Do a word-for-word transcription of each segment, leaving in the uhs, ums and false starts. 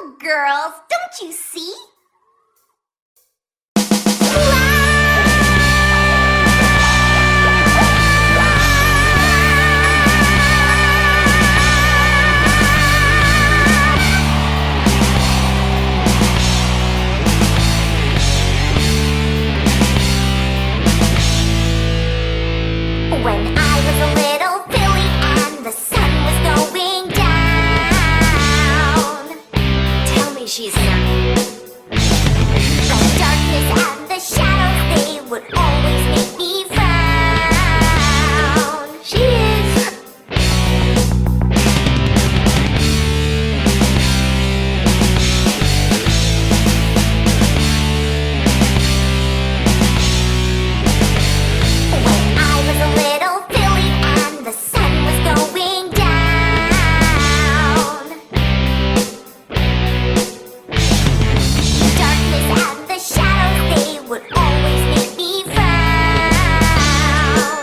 Oh, girls, don't you see? When I was a little filly and the sun was going down. Tell me she's not. The darkness and the shadows, they would always make me frown. She is. When I was a little filly and the sun was going down. Darkness and the shadows, they would always make me frown.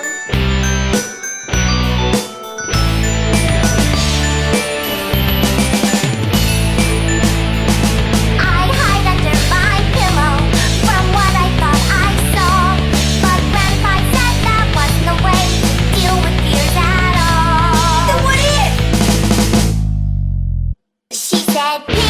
I'd hide under my pillow from what I thought I saw, but Grandpa said that wasn't the way to deal with fears at all. Then what is? She said,